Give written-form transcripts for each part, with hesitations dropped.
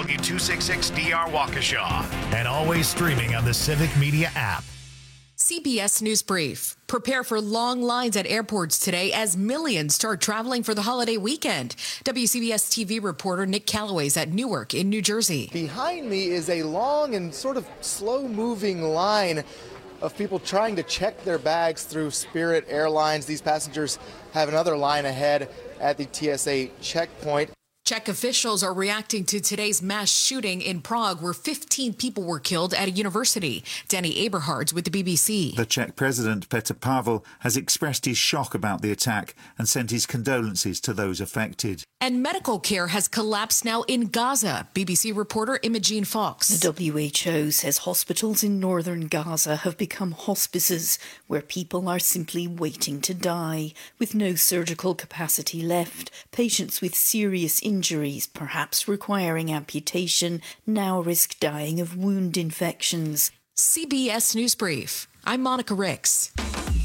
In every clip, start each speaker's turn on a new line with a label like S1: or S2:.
S1: W266DR Waukesha, and always streaming on the Civic Media app.
S2: CBS News Brief. Prepare for long lines at airports today as millions start traveling for the holiday weekend. WCBS TV reporter Nick Calloway's at Newark in New Jersey.
S3: Behind me is a long and sort of slow-moving line of people trying to check their bags through Spirit Airlines. These passengers have another line ahead at the TSA checkpoint.
S2: Czech officials are reacting to today's mass shooting in Prague, where 15 people were killed at a university. Danny Aberhards with the BBC.
S4: The Czech president, Petr Pavel, has expressed his shock about the attack and sent his condolences to those affected.
S2: And medical care has collapsed now in Gaza. BBC reporter Imogene Fox.
S5: The WHO says hospitals in northern Gaza have become hospices where people are simply waiting to die. With no surgical capacity left, patients with serious injuries, perhaps requiring amputation, now risk dying of wound infections.
S2: CBS News Brief. I'm Monica Ricks.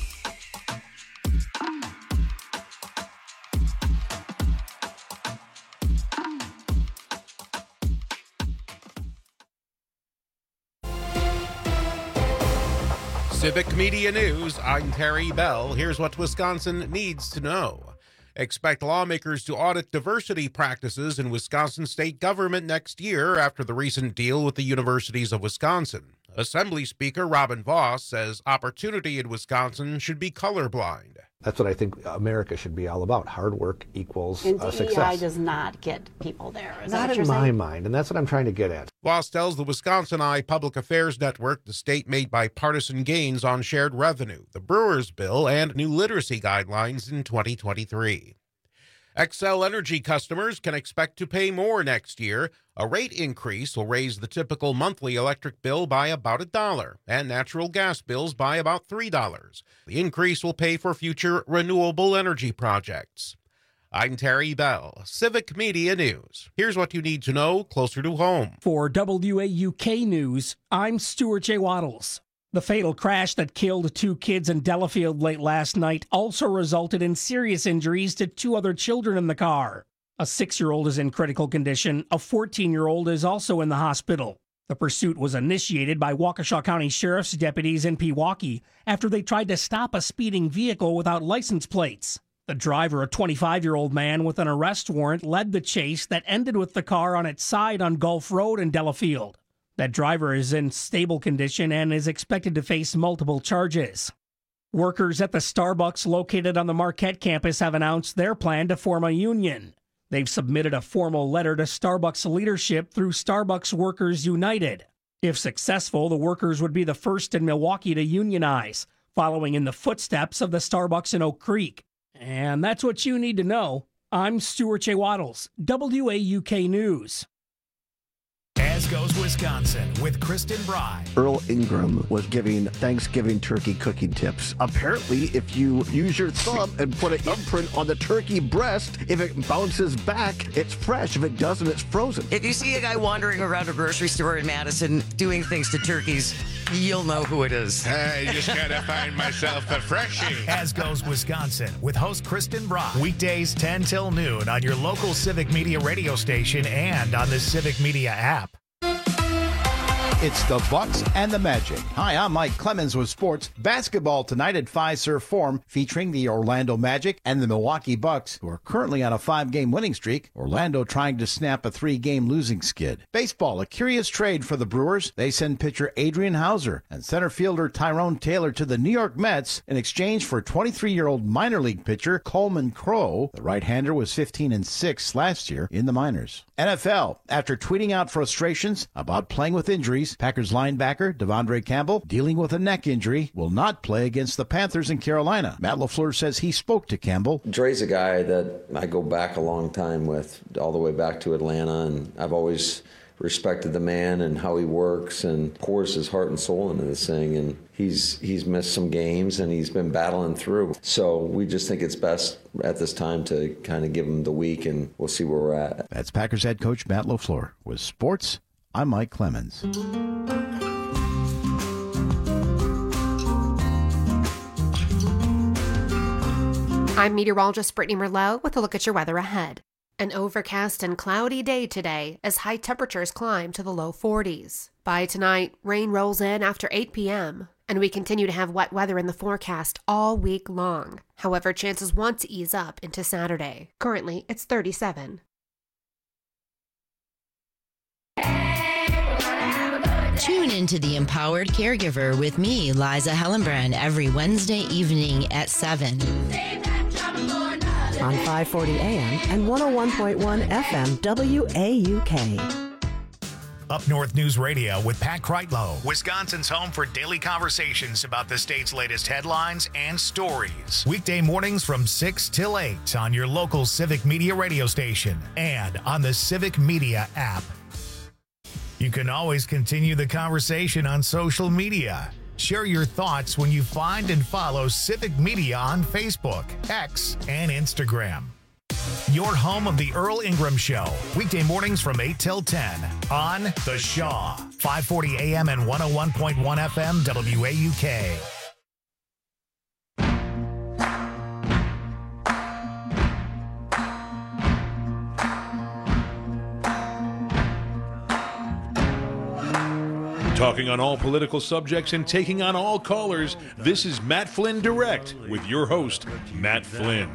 S6: Civic Media News, I'm Terry Bell. Here's what Wisconsin needs to know. Expect lawmakers to audit diversity practices in Wisconsin state government next year after the recent deal with the universities of Wisconsin. Assembly Speaker Robin Vos says opportunity in Wisconsin should be colorblind.
S7: That's what I think America should be all about. Hard work equals success.
S8: DEI does not get people there.
S7: Not in my mind, and that's what I'm trying to get at.
S6: Vos tells the Wisconsin Eye Public Affairs Network the state made bipartisan gains on shared revenue, the Brewers Bill, and new literacy guidelines in 2023. Xcel Energy customers can expect to pay more next year. A rate increase will raise the typical monthly electric bill by about $1 and natural gas bills by about $3. The increase will pay for future renewable energy projects. I'm Terry Bell, Civic Media News. Here's what you need to know closer to home.
S9: For WAUK News, I'm Stuart J. Waddles. The fatal crash that killed 2 kids in Delafield late last night also resulted in serious injuries to 2 other children in the car. A 6-year-old is in critical condition. A 14-year-old is also in the hospital. The pursuit was initiated by Waukesha County Sheriff's deputies in Pewaukee after they tried to stop a speeding vehicle without license plates. The driver, a 25-year-old man with an arrest warrant, led the chase that ended with the car on its side on Gulf Road in Delafield. That driver is in stable condition and is expected to face multiple charges. Workers at the Starbucks located on the Marquette campus have announced their plan to form a union. They've submitted a formal letter to Starbucks leadership through Starbucks Workers United. If successful, the workers would be the first in Milwaukee to unionize, following in the footsteps of the Starbucks in Oak Creek. And that's what you need to know. I'm Stuart J. Waddles, WAUK News.
S1: As goes Wisconsin with Kristen Bry.
S10: Earl Ingram was giving Thanksgiving turkey cooking tips. Apparently, if you use your thumb and put an imprint on the turkey breast, if it bounces back, it's fresh. If it doesn't, it's frozen.
S11: If you see a guy wandering around a grocery store in Madison doing things to turkeys, you'll know who it is.
S12: I just gotta find myself a freshie.
S1: As goes Wisconsin with host Kristen Bry. Weekdays 10 till noon on your local Civic Media radio station and on the Civic Media app.
S13: It's the Bucks and the Magic. Hi, I'm Mike Clemens with sports. Basketball tonight at Fiserv Forum featuring the Orlando Magic and the Milwaukee Bucks, who are currently on a 5-game winning streak. Orlando trying to snap a 3-game losing skid. Baseball, a curious trade for the Brewers. They send pitcher Adrian Hauser and center fielder Tyrone Taylor to the New York Mets in exchange for 23-year-old minor league pitcher Coleman Crowe. The right-hander was 15-6 last year in the minors. NFL, after tweeting out frustrations about playing with injuries, Packers linebacker Devondre Campbell, dealing with a neck injury, will not play against the Panthers in Carolina. Matt LaFleur says he spoke to Campbell.
S14: Dre's a guy that I go back a long time with, all the way back to Atlanta, and I've always respected the man and how he works and pours his heart and soul into this thing. And he's missed some games and he's been battling through. So we just think it's best at this time to kind of give him the week, and we'll see where we're at.
S13: That's Packers head coach Matt LaFleur. With sports, I'm Mike Clemens.
S15: I'm meteorologist Brittany Merlot with a look at your weather ahead. An overcast and cloudy day today as high temperatures climb to the low 40s. By tonight, rain rolls in after 8 p.m., and we continue to have wet weather in the forecast all week long. However, chances want to ease up into Saturday. Currently, it's 37.
S16: Tune into The Empowered Caregiver with me, Liza Hellenbrand, every Wednesday evening at 7.
S17: On 540 AM and 101.1 FM WAUK.
S1: Up North News Radio with Pat Kreitlow, Wisconsin's home for daily conversations about the state's latest headlines and stories. Weekday mornings from 6 till 8 on your local Civic Media radio station and on the Civic Media app. You can always continue the conversation on social media. Share your thoughts when you find and follow Civic Media on Facebook, X, and Instagram. Your home of The Earl Ingram Show, weekday mornings from 8 till 10 on The Shaw, 540 AM and 101.1 FM WAUK.
S18: Talking on all political subjects and taking on all callers, this is Matt Flynn Direct with your host, Matt Flynn.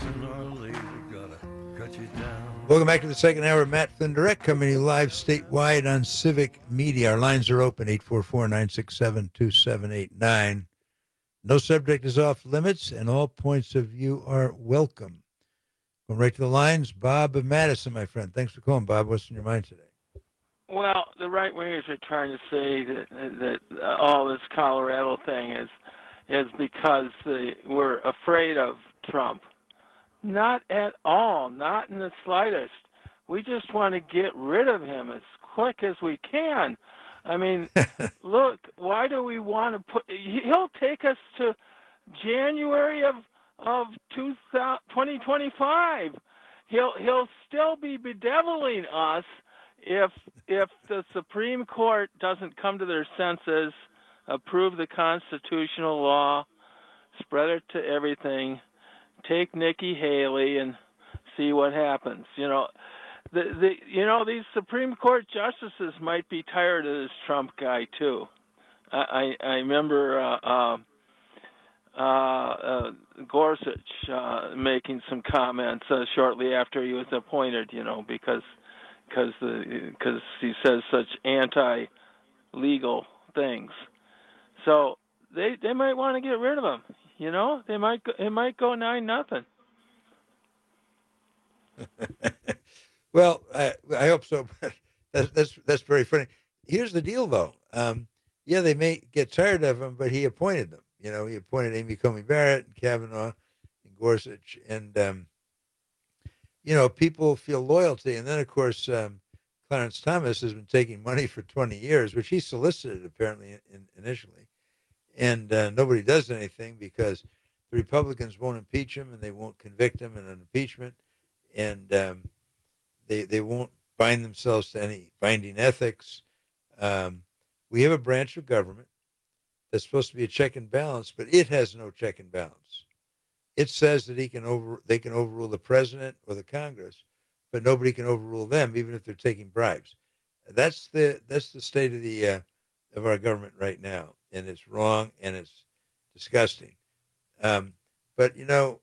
S19: Welcome back to the second hour of Matt Flynn Direct, coming to you live statewide on Civic Media. Our lines are open, 844-967-2789. No subject is off limits, and all points of view are welcome. Going right to the lines, Bob of Madison, my friend. Thanks for calling, Bob. What's in your mind today?
S20: Well, the right-wingers are trying to say that all this Colorado thing is because we're afraid of Trump. Not at all, not in the slightest. We just want to get rid of him as quick as we can. I mean, look, why do we want to put? He'll take us to January of 2025. He'll still be bedeviling us if the Supreme Court doesn't come to their senses, approve the constitutional law, spread it to everything, take Nikki Haley and see what happens. You know, these Supreme Court justices might be tired of this Trump guy too. I remember Gorsuch making some comments shortly after he was appointed. You know, because he says such anti-legal things. So they might want to get rid of him. You know, it might go 9-0.
S19: Well, I hope so. That's very funny. Here's the deal, though. Yeah, they may get tired of him, but he appointed them. You know, he appointed Amy Coney Barrett and Kavanaugh and Gorsuch, and you know, people feel loyalty. And then, of course, Clarence Thomas has been taking money for 20 years, which he solicited apparently initially. And nobody does anything because the Republicans won't impeach him and they won't convict him in an impeachment. And they won't bind themselves to any binding ethics. We have a branch of government that's supposed to be a check and balance, but it has no check and balance. It says that they can overrule the president or the Congress, but nobody can overrule them, even if they're taking bribes. That's the state of our government right now, and it's wrong and it's disgusting. But you know,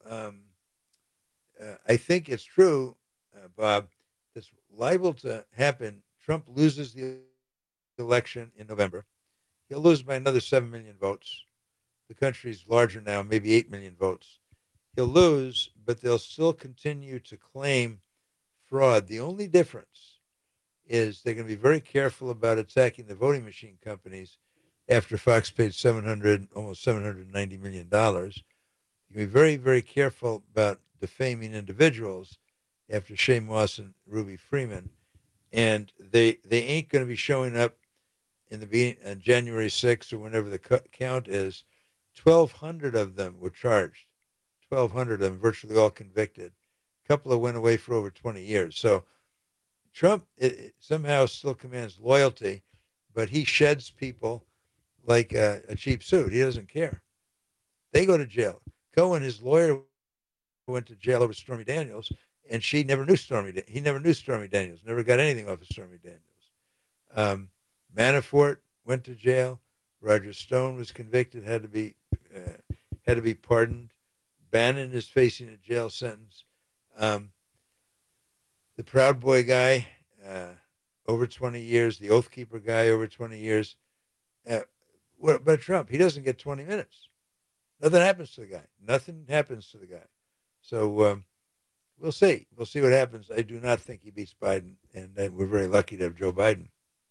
S19: I think it's true, Bob. It's liable to happen. Trump loses the election in November. He'll lose by another 7 million votes. The country's larger now, maybe 8 million votes. He'll lose, but they'll still continue to claim fraud. The only difference is they're going to be very careful about attacking the voting machine companies after Fox paid almost $790 million. You're going to be very, very careful about defaming individuals after Shane Moss and Ruby Freeman. And they ain't going to be showing up in the beginning on January 6th or whenever the count is. 1,200 of them were charged. 1,200 of them, virtually all convicted. A couple of went away for over 20 years. So Trump it somehow still commands loyalty, but he sheds people like a cheap suit. He doesn't care. They go to jail. Cohen, his lawyer, went to jail over Stormy Daniels, and she never knew Stormy. He never knew Stormy Daniels. Never got anything off of Stormy Daniels. Manafort went to jail. Roger Stone was convicted, had to be pardoned. Bannon is facing a jail sentence. The Proud Boy guy, over 20 years. The Oath Keeper guy, over 20 years. What about Trump? He doesn't get 20 minutes. Nothing happens to the guy. Nothing happens to the guy. So we'll see. We'll see what happens. I do not think he beats Biden, and we're very lucky to have Joe Biden.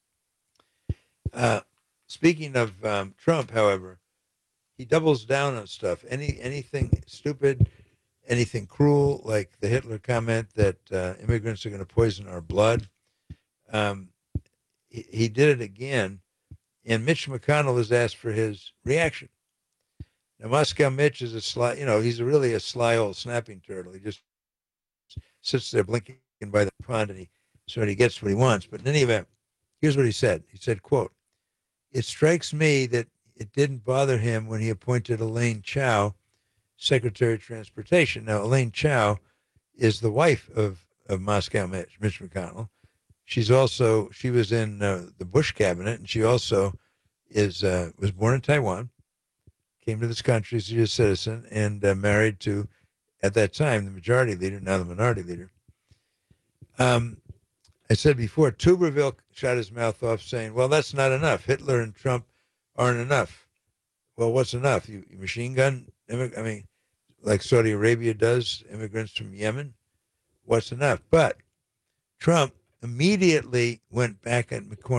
S19: Speaking of Trump, however, he doubles down on stuff. Anything stupid, anything cruel, like the Hitler comment that immigrants are going to poison our blood. He did it again, and Mitch McConnell was asked for his reaction. Now, Moscow Mitch is a sly, he's really a sly old snapping turtle. He just sits there blinking by the pond, and he gets what he wants. But in any event, here's what he said. He said, quote, "It strikes me that it didn't bother him when he appointed Elaine Chao Secretary of Transportation." Now, Elaine Chao is the wife of Moscow Mitch McConnell. She was in the Bush cabinet, and she also was born in Taiwan, came to this country as a citizen, and married to, at that time, the majority leader, now the minority leader. I said before, Tuberville shot his mouth off saying, well, that's not enough. Hitler and Trump aren't enough. Well, what's enough? You machine gun, like Saudi Arabia does, immigrants from Yemen? What's enough? But Trump immediately went back at Mitch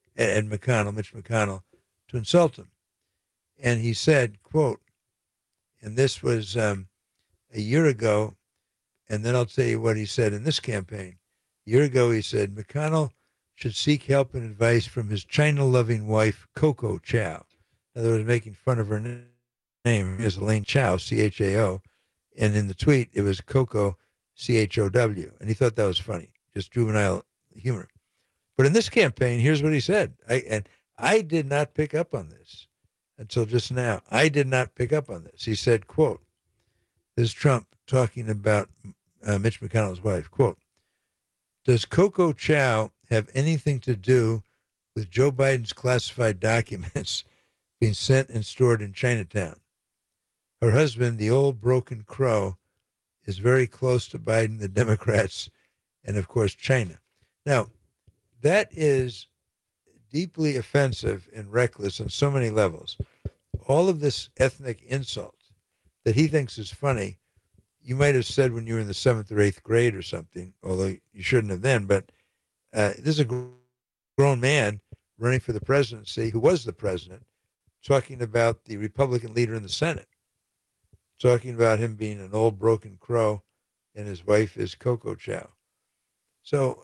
S19: McConnell, to insult him. And he said, quote, and this was a year ago, and then I'll tell you what he said in this campaign. A year ago, he said, McConnell should seek help and advice from his China-loving wife, Coco Chao. In other words, making fun of her name is Elaine Chao, C-H-A-O. And in the tweet, it was Coco, C-H-O-W. And he thought that was funny, just juvenile humor. But in this campaign, here's what he said. I did not pick up on this until just now. I did not pick up on this. He said, quote, this is Trump talking about Mitch McConnell's wife, quote, "Does Coco Chao have anything to do with Joe Biden's classified documents being sent and stored in Chinatown? Her husband, the old broken crow, is very close to Biden, the Democrats, and of course, China." Now, that is deeply offensive and reckless on so many levels. All of this ethnic insult that he thinks is funny, you might have said when you were in the 7th or 8th grade or something, although you shouldn't have then, but this is a grown man running for the presidency, who was the president, talking about the Republican leader in the Senate, talking about him being an old broken crow, and his wife is Coco Chao. So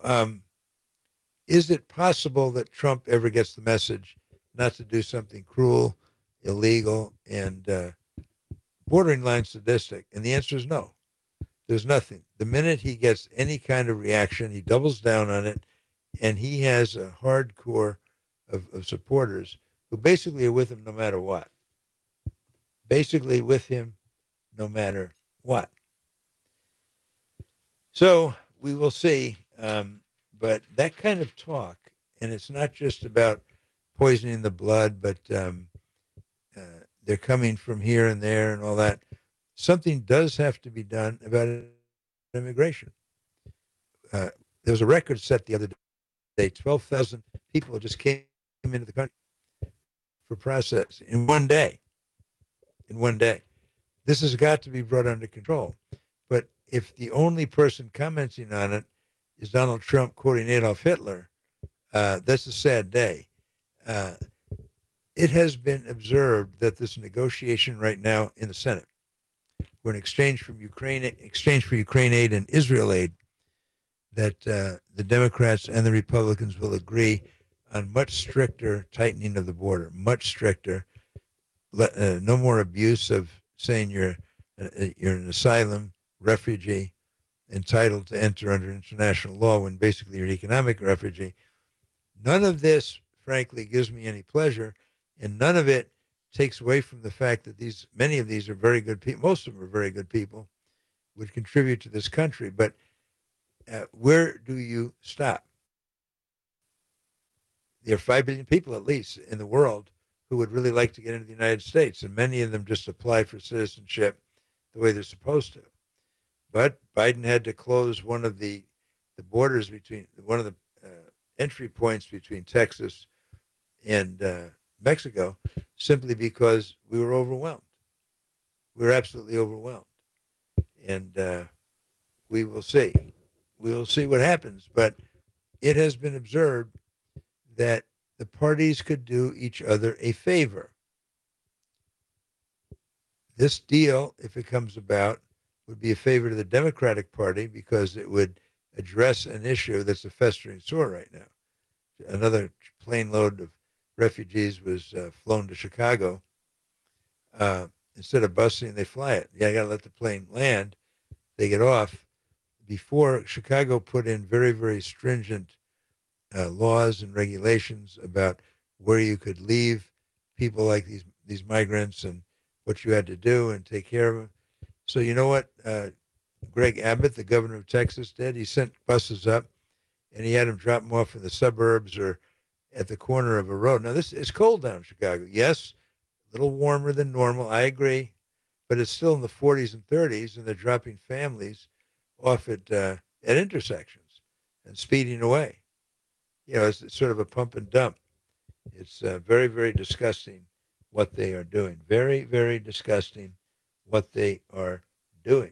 S19: is it possible that Trump ever gets the message not to do something cruel, illegal, and borderline sadistic? And the answer is no. There's nothing. The minute he gets any kind of reaction, he doubles down on it, and he has a hardcore of supporters who basically are with him no matter what. Basically with him no matter what. So we will see. But that kind of talk, and it's not just about poisoning the blood, but they're coming from here and there and all that. Something does have to be done about immigration. There was a record set the other day. 12,000 people just came into the country for process in one day. In one day. This has got to be brought under control. But if the only person commenting on it is Donald Trump quoting Adolf Hitler, that's a sad day. It has been observed that this negotiation right now in the Senate, where in exchange for Ukraine aid and Israel aid, that the Democrats and the Republicans will agree on much stricter tightening of the border, much stricter. No more abuse of saying you're an asylum refugee entitled to enter under international law when basically you're an economic refugee. None of this, frankly, gives me any pleasure, and none of it takes away from the fact that many of these are very good people. Most of them are very good people, would contribute to this country. But where do you stop? There are 5 billion people, at least, in the world who would really like to get into the United States, and many of them just apply for citizenship the way they're supposed to. But Biden had to close one of the borders between, one of the entry points between Texas and Mexico, simply because we were overwhelmed. We were absolutely overwhelmed. And we will see. We will see what happens. But it has been observed that the parties could do each other a favor. This deal, if it comes about, would be a favor to the Democratic Party because it would address an issue that's a festering sore right now. Another plane load of refugees was flown to Chicago. Instead of busing, they fly it. Yeah, I got to let the plane land. They get off. Before, Chicago put in very, very stringent laws and regulations about where you could leave people like these migrants and what you had to do and take care of them. So you know what Greg Abbott, the governor of Texas, did? He sent buses up, and he had them drop them off in the suburbs or at the corner of a road. Now, this is cold down in Chicago. Yes, a little warmer than normal. I agree. But it's still in the 40s and 30s, and they're dropping families off at intersections and speeding away. You know, it's sort of a pump and dump. It's very, very disgusting what they are doing. Very, very disgusting what they are doing.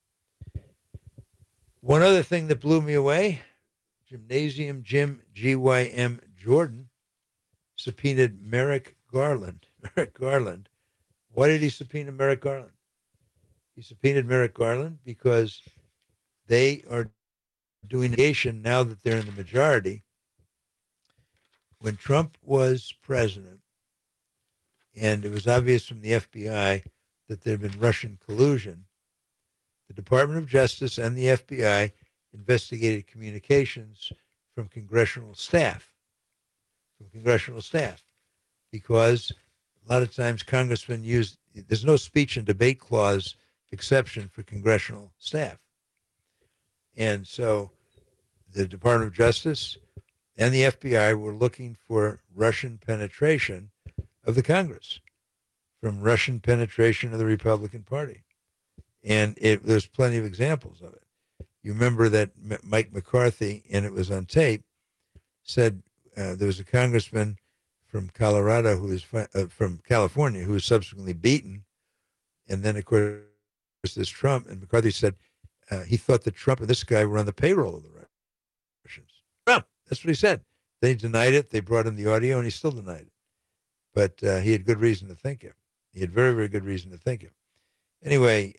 S19: One other thing that blew me away, Gymnasium Jim GYM Jordan subpoenaed Merrick Garland. Merrick Garland. Why did he subpoena Merrick Garland? He subpoenaed Merrick Garland because they are doing litigation now that they're in the majority. When Trump was president, and it was obvious from the FBI that there had been Russian collusion, the Department of Justice and the FBI investigated communications from congressional staff. Because a lot of times congressmen use, there's no speech and debate clause exception for congressional staff. And so the Department of Justice and the FBI were looking for Russian penetration of the Congress, from Russian penetration of the Republican Party. And there's plenty of examples of it. You remember that Mike McCarthy, and it was on tape, said there was a congressman from Colorado from California who was subsequently beaten. And then, of course, this Trump, and McCarthy said he thought that Trump and this guy were on the payroll of the Russians. Trump, that's what he said. They denied it. They brought him the audio, and he still denied it. But he had good reason to think it. He had very, very good reason to think it. Anyway,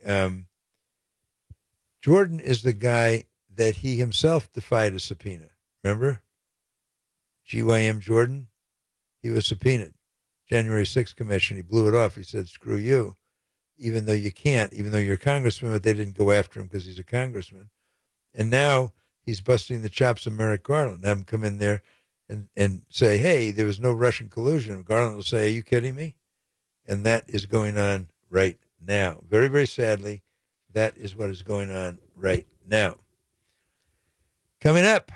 S19: Jordan is the guy that he himself defied a subpoena. Remember? GYM Jordan? He was subpoenaed. January 6th commission. He blew it off. He said, screw you. Even though you can't, even though you're a congressman, but they didn't go after him because he's a congressman. And now he's busting the chops of Merrick Garland. Have him come in there and say, hey, there was no Russian collusion. Garland will say, are you kidding me? And that is going on right now. Very, very sadly, that is what is going on right now. Coming up,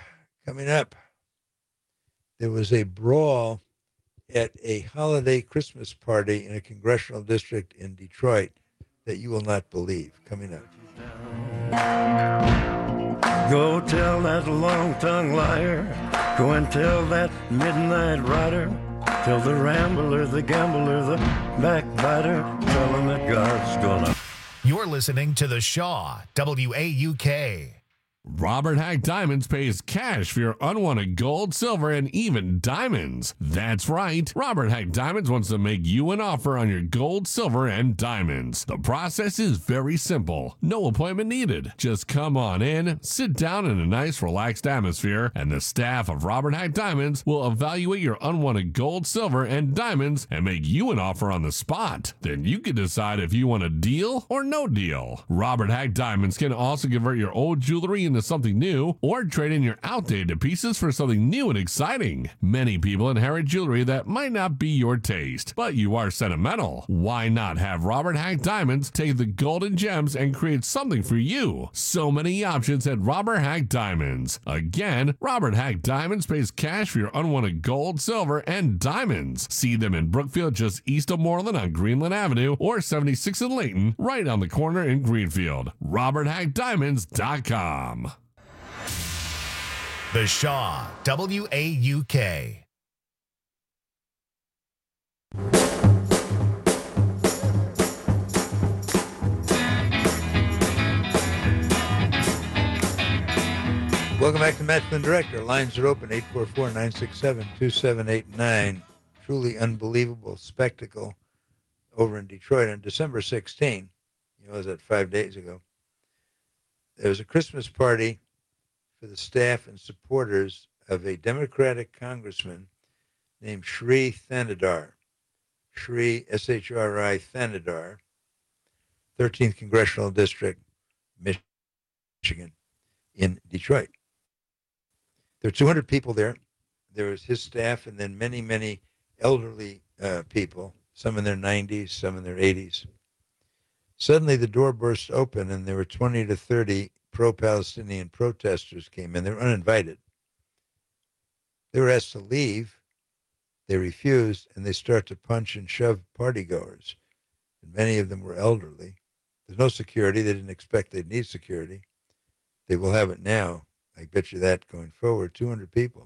S19: there was a brawl at a holiday Christmas party in a congressional district in Detroit that you will not believe. Coming up.
S21: Go tell that long-tongued liar. Go and tell that midnight rider. Tell the rambler, the gambler, the backbiter. Tell him that God's gonna.
S1: You're listening to The Shaw, WAUK.
S22: Robert Hack Diamonds pays cash for your unwanted gold, silver, and even diamonds. That's right. Robert Hack Diamonds wants to make you an offer on your gold, silver, and diamonds. The process is very simple. No appointment needed. Just come on in, sit down in a nice, relaxed atmosphere, and the staff of Robert Hack Diamonds will evaluate your unwanted gold, silver, and diamonds and make you an offer on the spot. Then you can decide if you want a deal or no deal. Robert Hack Diamonds can also convert your old jewelry into into something new, or trade in your outdated pieces for something new and exciting. Many people inherit jewelry that might not be your taste, but you are sentimental. Why not have Robert Hack Diamonds take the golden gems and create something for you? So many options at Robert Hack Diamonds. Again, Robert Hack Diamonds pays cash for your unwanted gold, silver, and diamonds. See them in Brookfield, just east of Moreland on Greenland Avenue, or 76 in Layton, right on the corner in Greenfield. RobertHackDiamonds.com.
S1: The Shaw, WAUK.
S19: Welcome back to Matt Flynn Direct. Our lines are open, 844-967-2789. Truly unbelievable spectacle over in Detroit on December 16. Was that 5 days ago? There was a Christmas party for the staff and supporters of a Democratic congressman named Shri Thanedar. Shri, S-H-R-I, Thanedar, 13th Congressional District, Michigan, in Detroit. There were 200 people there. There was his staff and then many, many elderly people, some in their 90s, some in their 80s. Suddenly the door burst open and there were 20 to 30 pro-Palestinian protesters came in. They were uninvited. They were asked to leave. They refused, and they start to punch and shove partygoers. And many of them were elderly. There's no security. They didn't expect they'd need security. They will have it now. I bet you that going forward, 200 people.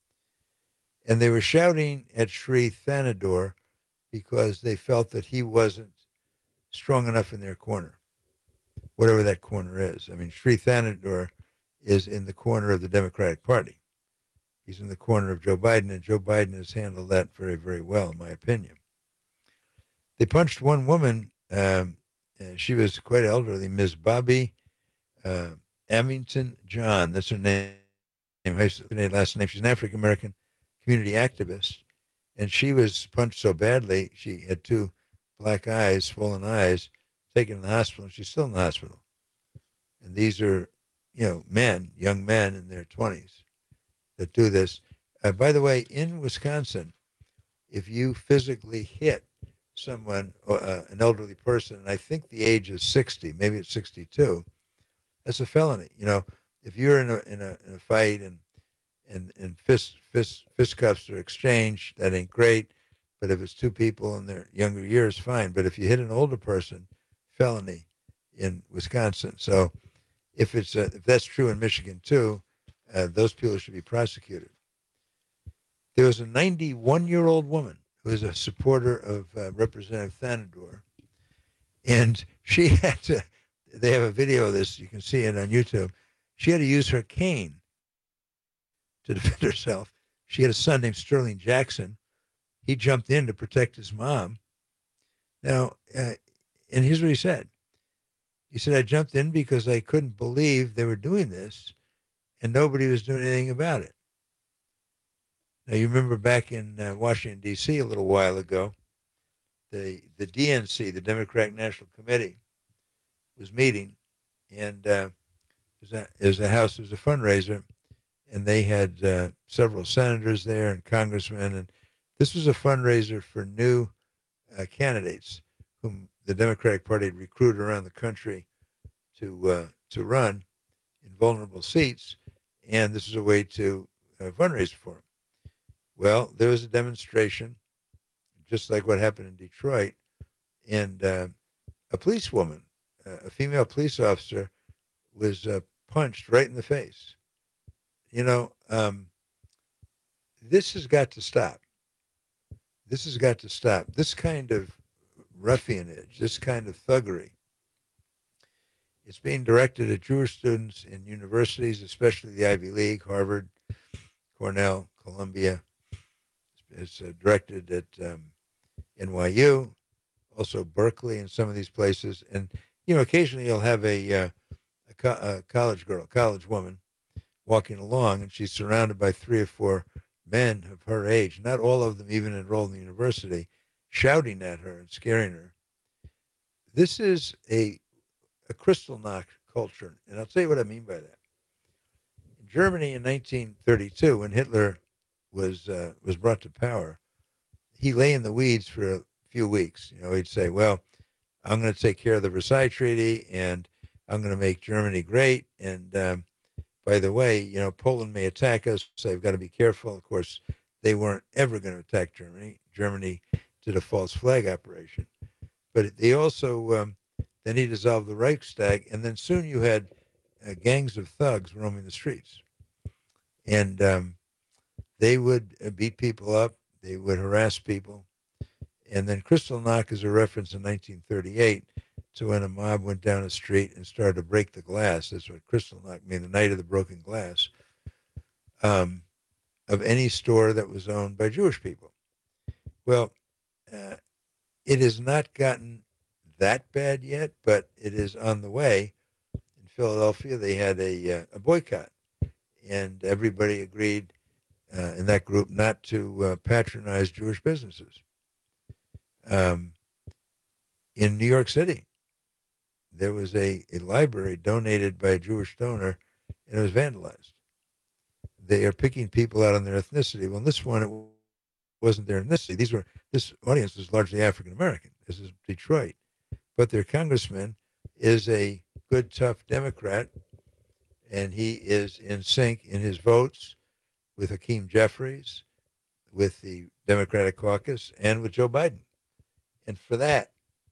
S19: And they were shouting at Shri Thanedar because they felt that he wasn't strong enough in their corner, whatever that corner is. I mean, Shri Thanedar is in the corner of the Democratic Party. He's in the corner of Joe Biden, and Joe Biden has handled that very, very well, in my opinion. They punched one woman. She was quite elderly, Ms. Bobby Amington John. That's her name. Last name. She's an African-American community activist, and she was punched so badly, she had two black eyes, swollen eyes, taken to the hospital, and she's still in the hospital. And these are, men, young men in their 20s that do this. By the way, in Wisconsin, if you physically hit someone, an elderly person, and I think the age is 60, maybe it's 62, that's a felony. If you're in a fight and fistcuffs are exchanged, that ain't great. But if it's two people in their younger years, fine. But if you hit an older person, felony in Wisconsin. So if that's true in Michigan too, those people should be prosecuted. There was a 91-year-old woman who is a supporter of Representative Thanedar, and she had to. They have a video of this. You can see it on YouTube. She had to use her cane to defend herself. She had a son named Sterling Jackson. He jumped in to protect his mom. Now, and here's what he said. He said, I jumped in because I couldn't believe they were doing this, and nobody was doing anything about it. Now, you remember back in Washington, D.C. a little while ago, the DNC, the Democratic National Committee, was meeting, and it was a fundraiser, and they had several senators there and congressmen, and this was a fundraiser for new candidates whom the Democratic Party had recruited around the country to run in vulnerable seats, and this was a way to fundraise for them. Well, there was a demonstration, just like what happened in Detroit, and a policewoman, a female police officer, was punched right in the face. This has got to stop. This has got to stop. This kind of ruffianage, this kind of thuggery, it's being directed at Jewish students in universities, especially the Ivy League, Harvard, Cornell, Columbia. It's directed at NYU, also Berkeley, and some of these places. And occasionally you'll have a college girl, college woman, walking along, and she's surrounded by 3 or 4 men of her age, not all of them even enrolled in the university, shouting at her and scaring her. This is a crystal knock culture, and I'll tell you what I mean by that. Germany in 1932, when Hitler was brought to power, he lay in the weeds for a few weeks. He'd say, well, I'm going to take care of the Versailles Treaty, and I'm going to make Germany great. And by the way, Poland may attack us, so I've got to be careful. Of course, they weren't ever going to attack Germany. Germany did a false flag operation. But they also, then he dissolved the Reichstag, and then soon you had gangs of thugs roaming the streets. And they would beat people up. They would harass people. And then Kristallnacht is a reference in 1938 to when a mob went down a street and started to break the glass. That's what Kristallnacht means, the night of the broken glass, of any store that was owned by Jewish people. Well, it has not gotten that bad yet, but it is on the way. In Philadelphia, they had a boycott, and everybody agreed in that group not to patronize Jewish businesses. In New York City, there was a library donated by a Jewish donor, and it was vandalized. They are picking people out on their ethnicity. Well, in this one, it wasn't their ethnicity. This audience was largely African American. This is Detroit, but their congressman is a good, tough Democrat, and he is in sync in his votes with Hakeem Jeffries, with the Democratic caucus, and with Joe Biden. And for that,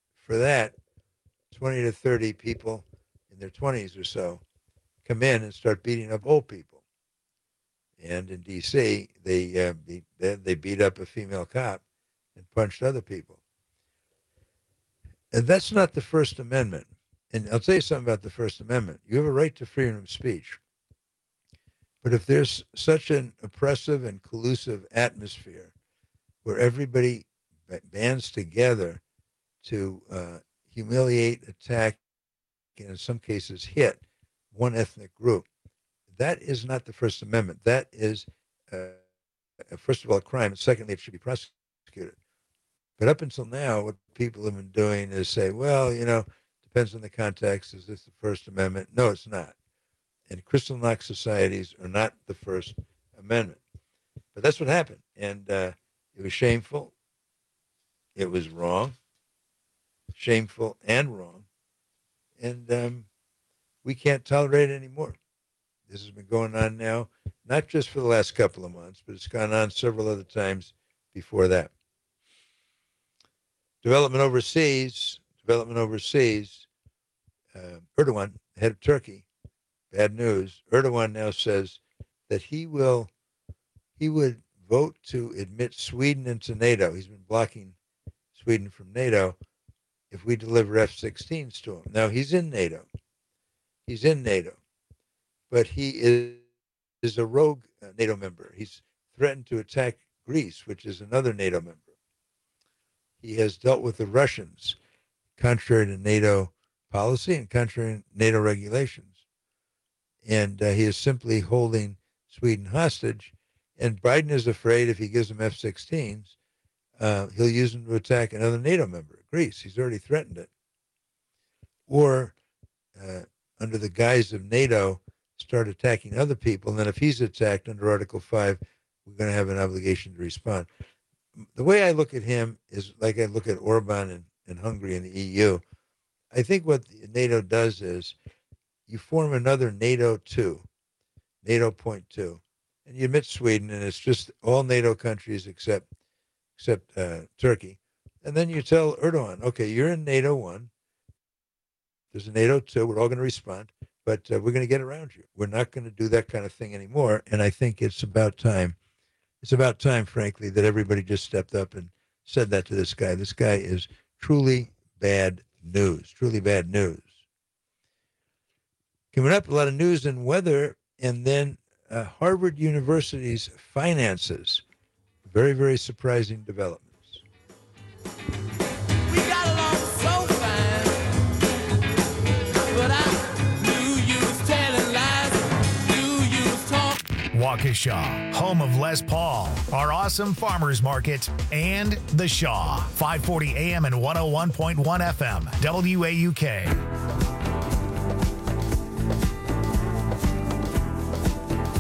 S19: 20 to 30 people in their 20s or so come in and start beating up old people. And in D.C., they beat up a female cop and punched other people. And that's not the First Amendment. And I'll tell you something about the First Amendment. You have a right to freedom of speech. But if there's such an oppressive and collusive atmosphere where everybody bands together to humiliate, attack, and in some cases hit one ethnic group, that is not the First Amendment. That is, first of all, a crime, and secondly, it should be prosecuted. But up until now, what people have been doing is say, well, depends on the context. Is this the First Amendment? No, it's not. And Kristallnacht societies are not the First Amendment. But that's what happened. And it was shameful. It was wrong. Shameful and wrong. And we can't tolerate it anymore. This has been going on now, not just for the last couple of months, but it's gone on several other times before that. Development overseas. Erdogan, head of Turkey, bad news. Erdogan now says that he would vote to admit Sweden into NATO. He's been blocking Sweden from NATO if we deliver F-16s to him. Now, he's in NATO. But he is a rogue NATO member. He's threatened to attack Greece, which is another NATO member. He has dealt with the Russians, contrary to NATO policy and contrary to NATO regulations. And he is simply holding Sweden hostage. And Biden is afraid if he gives them F-16s, he'll use them to attack another NATO member, Greece. He's already threatened it. Or, under the guise of NATO, start attacking other people. And then if he's attacked under Article 5, we're going to have an obligation to respond. The way I look at him is like I look at Orban in Hungary and the EU. I think what NATO does is you form another NATO 2, NATO Point 2, and you admit Sweden, and it's just all NATO countries except Turkey. And then you tell Erdogan, okay, you're in NATO 1. There's a NATO 2. We're all going to respond, but we're going to get around you. We're not going to do that kind of thing anymore. And I think it's about time. It's about time, frankly, that everybody just stepped up and said that to this guy. This guy is truly bad news, truly bad news. Coming up, a lot of news and weather, and then Harvard University's finances. Very, very surprising developments.
S3: We got along so fine, but I knew you was telling lies, knew you was talking.
S1: Waukesha, home of Les Paul, our awesome farmers market, and The Shaw, 540 AM and 101.1 FM, WAUK.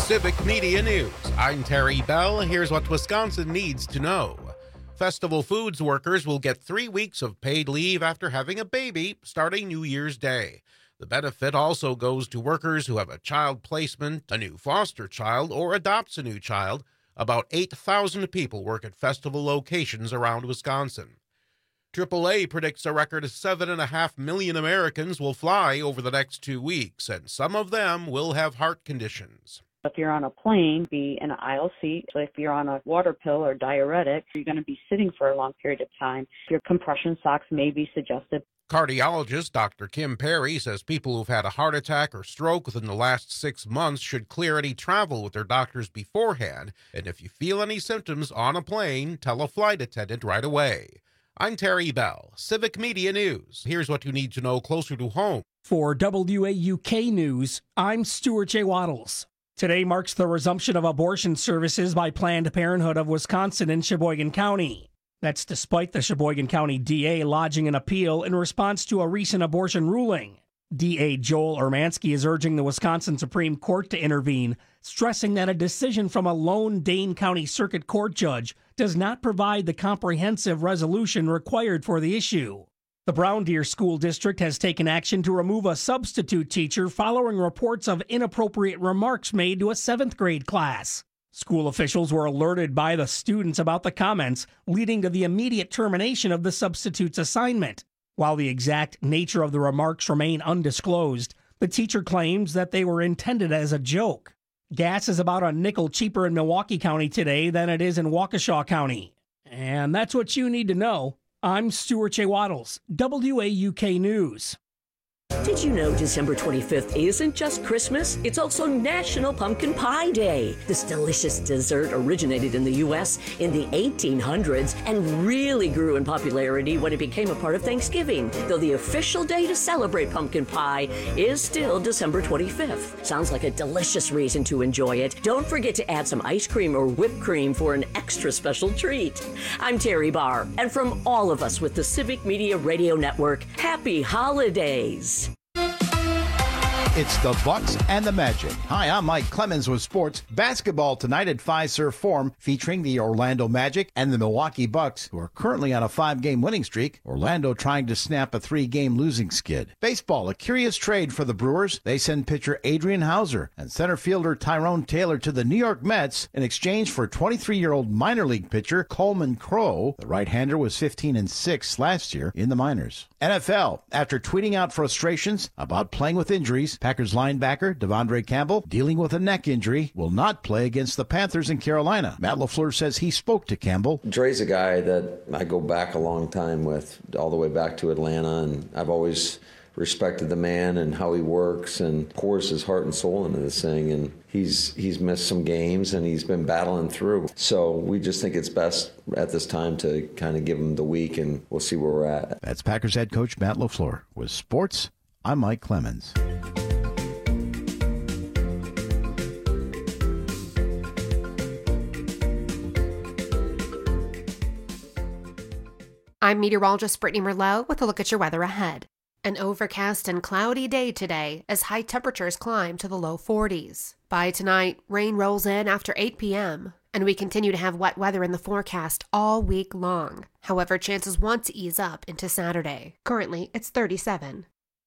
S6: Civic Media News. I'm Terry Bell. Here's what Wisconsin needs to know. Festival Foods workers will get 3 weeks of paid leave after having a baby starting New Year's Day. The benefit also goes to workers who have a child placement, a new foster child, or adopts a new child. About 8,000 people work at festival locations around Wisconsin. AAA predicts a record of 7.5 million Americans will fly over the next 2 weeks, and some of them will have heart conditions.
S4: If you're on a plane, be in an aisle seat. So if you're on a water pill or diuretic, you're going to be sitting for a long period of time. Your compression socks may be suggested.
S6: Cardiologist Dr. Kim Perry says people who've had a heart attack or stroke within the last 6 months should clear any travel with their doctors beforehand. And if you feel any symptoms on a plane, tell a flight attendant right away. I'm Terry Bell, Civic Media News. Here's what you need to know closer to home.
S9: For WAUK News, I'm Stuart J. Waddles. Today marks the resumption of abortion services by Planned Parenthood of Wisconsin in Sheboygan County. That's despite the Sheboygan County DA lodging an appeal in response to a recent abortion ruling. DA Joel Urmanski is urging the Wisconsin Supreme Court to intervene, stressing that a decision from a lone Dane County Circuit Court judge does not provide the comprehensive resolution required for the issue. The Brown Deer School District has taken action to remove a substitute teacher following reports of inappropriate remarks made to a 7th grade class. School officials were alerted by the students about the comments, leading to the immediate termination of the substitute's assignment. While the exact nature of the remarks remain undisclosed, the teacher claims that they were intended as a joke. Gas is about a nickel cheaper in Milwaukee County today than it is in Waukesha County. And that's what you need to know. I'm Stuart J. Waddles, WAUK News.
S5: Did you know December 25th isn't just Christmas? It's also National Pumpkin Pie Day. This delicious dessert originated in the U.S. in the 1800s and really grew in popularity when it became a part of Thanksgiving, though the official day to celebrate pumpkin pie is still December 25th. Sounds like a delicious reason to enjoy it. Don't forget to add some ice cream or whipped cream for an extra special treat. I'm Terry Barr, and from all of us with the Civic Media Radio Network, happy holidays.
S13: It's the Bucks and the Magic. Hi, I'm Mike Clemens with sports. Basketball tonight at Fiserv Forum featuring the Orlando Magic and the Milwaukee Bucks, who are currently on a 5-game winning streak. Orlando trying to snap a 3-game losing skid. Baseball, a curious trade for the Brewers. They send pitcher Adrian Hauser and center fielder Tyrone Taylor to the New York Mets in exchange for 23-year-old minor league pitcher Coleman Crowe. The right-hander was 15-6 last year in the minors. NFL, after tweeting out frustrations about playing with injuries, Packers linebacker Devondre Campbell, dealing with a neck injury, will not play against the Panthers in Carolina. Matt LaFleur says he spoke to Campbell.
S14: Dre's a guy that I go back a long time with, all the way back to Atlanta, and I've always respected the man and how he works and pours his heart and soul into this thing. And he's missed some games and he's been battling through. So we just think it's best at this time to kind of give him the week, and we'll see where we're at.
S13: That's Packers head coach Matt LaFleur. With sports, I'm Mike Clemens.
S15: I'm meteorologist Brittany Merlot with a look at your weather ahead. An overcast and cloudy day today as high temperatures climb to the low 40s. By tonight, rain rolls in after 8 p.m., and we continue to have wet weather in the forecast all week long. However, chances want to ease up into Saturday. Currently, it's 37.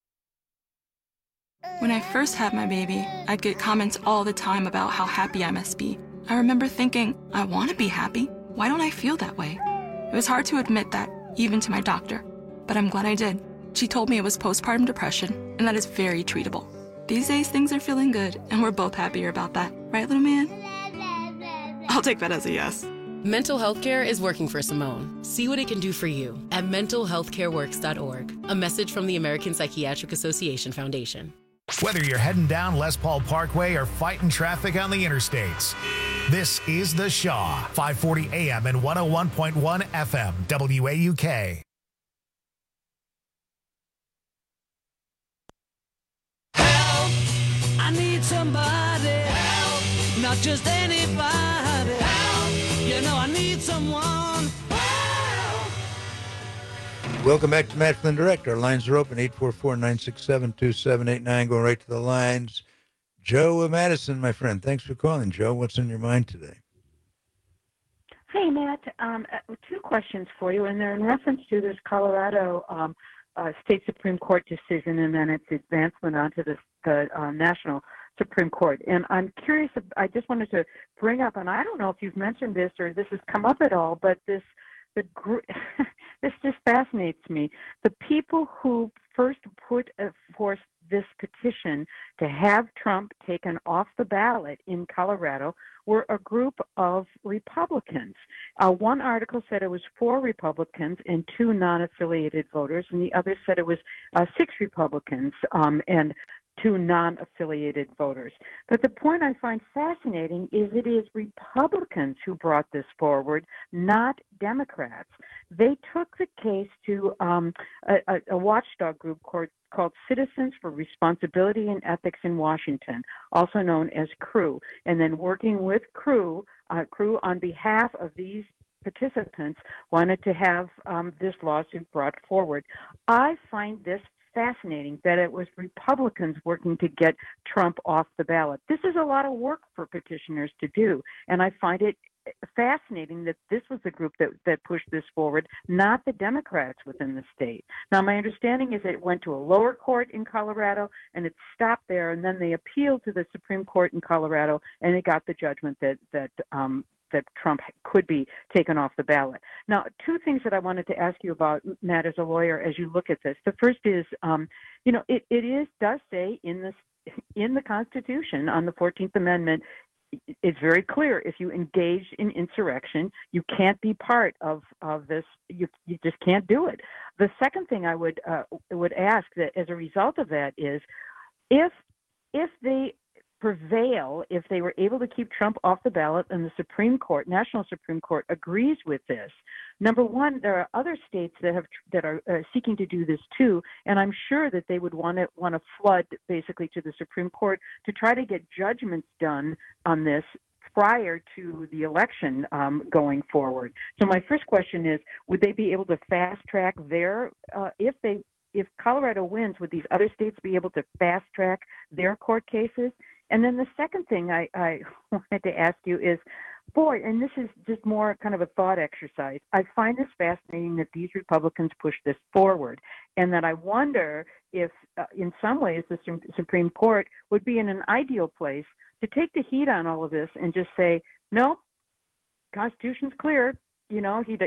S23: When I first had my baby, I'd get comments all the time about how happy I must be. I remember thinking, I want to be happy. Why don't I feel that way? It was hard to admit that, even to my doctor, but I'm glad I did. She told me it was postpartum depression, and that is very treatable. These days, things are feeling good, and we're both happier about that. Right, little man? I'll take that as a yes.
S24: Mental health care is working for Simone. See what it can do for you at mentalhealthcareworks.org. A message from the American Psychiatric Association Foundation.
S1: Whether you're heading down Les Paul Parkway or fighting traffic on the interstates, this is The Shaw, 540 AM and 101.1 FM, WAUK.
S3: Help! I need somebody. Help! Not just anybody. Help! You know I need someone. Help!
S19: Welcome back to Matt Flynn Direct. Our lines are open, 844-967-2789. Going right to the lines. Joe Madison, my friend. Thanks for calling, Joe. What's on your mind today?
S2: Hey, Matt. Two questions for you, and they're in reference to this Colorado State Supreme Court decision and then its advancement onto the National Supreme Court. And I'm curious, I just wanted to bring up, and I don't know if you've mentioned this or this has come up at all, but this just fascinates me. The people who first put forth this petition to have Trump taken off the ballot in Colorado were a group of Republicans. One article said it was 4 Republicans and 2 non-affiliated voters, and the other said it was 6 Republicans and 2 non-affiliated voters. But the point I find fascinating is it is Republicans who brought this forward, not Democrats. They took the case to a watchdog group called Citizens for Responsibility and Ethics in Washington, also known as CREW, and then working with CREW on behalf of these participants wanted to have this lawsuit brought forward. I find this fascinating that it was Republicans working to get Trump off the ballot. This is a lot of work for petitioners to do, and I find it fascinating that this was the group that pushed this forward, not the Democrats within the state. Now, my understanding is it went to a lower court in Colorado, and it stopped there, and then they appealed to the Supreme Court in Colorado, and it got the judgment that Trump could be taken off the ballot. Now, 2 things that I wanted to ask you about, Matt, as a lawyer, as you look at this. The first is, it does say in the Constitution on the 14th Amendment, it's very clear if you engage in insurrection, you can't be part of this. You just can't do it. The second thing I would ask that as a result of that is, if they prevail, if they were able to keep Trump off the ballot and the Supreme Court, National Supreme Court, agrees with this, number one, there are other states that are seeking to do this too, and I'm sure that they would want to flood basically to the Supreme Court to try to get judgments done on this prior to the election going forward. So my first question is, would they be able to fast track their if Colorado wins, would these other states be able to fast track their court cases? And then the second thing I wanted to ask you is, boy, and this is just more kind of a thought exercise, I find this fascinating that these Republicans push this forward, and that I wonder if, in some ways, the Supreme Court would be in an ideal place to take the heat on all of this and just say, no, Constitution's clear. He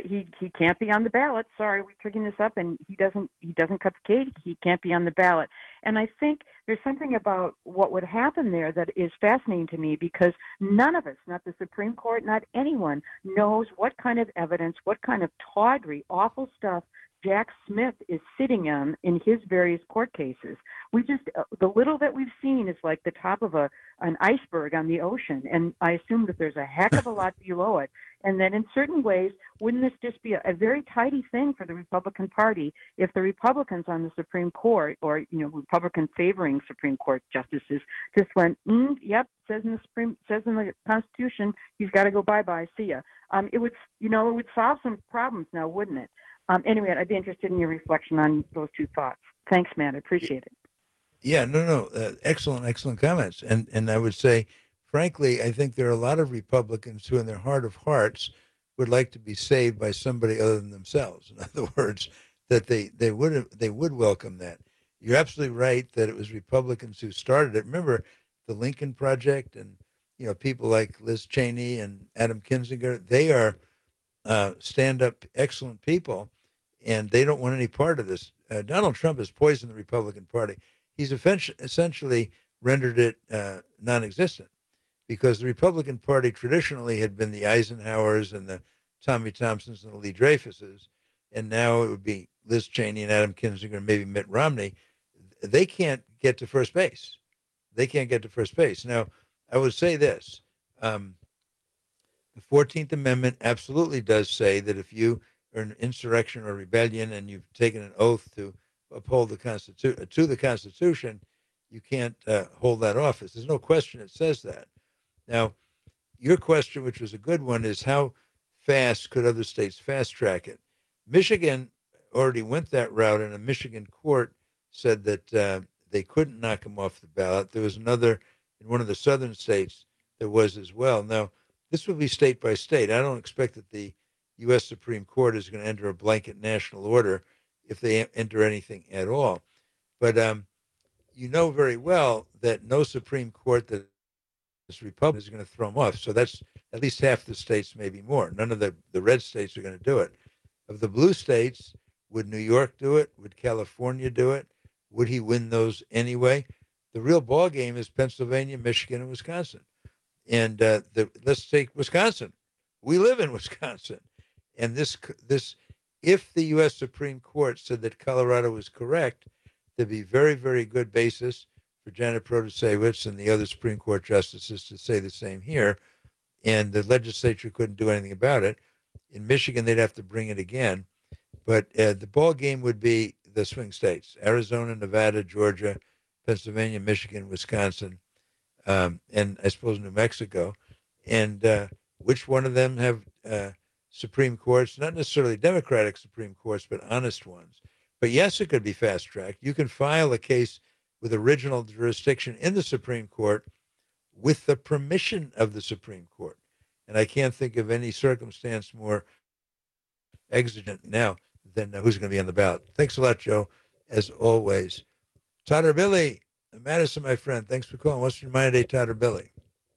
S2: can't be on the ballot. Sorry, we're picking this up, and he doesn't cut the cake. He can't be on the ballot. And I think there's something about what would happen there that is fascinating to me, because none of us, not the Supreme Court, not anyone, knows what kind of evidence, what kind of tawdry, awful stuff Jack Smith is sitting on in his various court cases. We just, the little that we've seen is like the top of an iceberg on the ocean, and I assume that there's a heck of a lot below it. And then in certain ways, wouldn't this just be a very tidy thing for the Republican Party if the Republicans on the Supreme Court, or Republican favoring Supreme Court justices, just went, yep, says in the Constitution, he's got to go bye-bye, see ya. It would solve some problems now, wouldn't it? Anyway, I'd be interested in your reflection on those 2 thoughts. Thanks, man. I appreciate it.
S19: Yeah, no. Excellent comments. And I would say, frankly, I think there are a lot of Republicans who in their heart of hearts would like to be saved by somebody other than themselves. In other words, that they would welcome that. You're absolutely right that it was Republicans who started it. Remember the Lincoln Project, and people like Liz Cheney and Adam Kinzinger, they are stand-up, excellent people, and they don't want any part of this. Donald Trump has poisoned the Republican Party. He's essentially rendered it non-existent, because the Republican Party traditionally had been the Eisenhowers and the Tommy Thompsons and the Lee Dreyfuses, and now it would be Liz Cheney and Adam Kinzinger and maybe Mitt Romney. They can't get to first base. Now, I would say this. The 14th Amendment absolutely does say that if you are an insurrection or rebellion and you've taken an oath to uphold the Constitution, you can't hold that office. There's no question it says that. Now, your question, which was a good one, is how fast could other states fast track it? Michigan already went that route, and a Michigan court said that they couldn't knock him off the ballot. There was another In one of the southern states, there was as well. Now, this will be state by state. I don't expect that the U.S. Supreme Court is going to enter a blanket national order if they enter anything at all. But you know very well that no Supreme Court that is Republican is going to throw them off. So that's at least half the states, maybe more. None of the red states are going to do it. Of the blue states, would New York do it? Would California do it? Would he win those anyway? The real ball game is Pennsylvania, Michigan, and Wisconsin. And let's take Wisconsin. We live in Wisconsin. And this, if the U.S. Supreme Court said that Colorado was correct, there'd be very, very good basis for Janet Protasewicz and the other Supreme Court justices to say the same here. And the legislature couldn't do anything about it. In Michigan, they'd have to bring it again. But the ball game would be the swing states: Arizona, Nevada, Georgia, Pennsylvania, Michigan, Wisconsin, and I suppose New Mexico. And which one of them have Supreme Courts, not necessarily Democratic Supreme Courts, but honest ones? But yes, it could be fast-tracked. You can file a case with original jurisdiction in the Supreme Court with the permission of the Supreme Court. And I can't think of any circumstance more exigent now than who's going to be on the ballot. Thanks a lot, Joe, as always. Todd Billy, Madison, my friend, thanks for calling. What's your mind today, Todd Billy?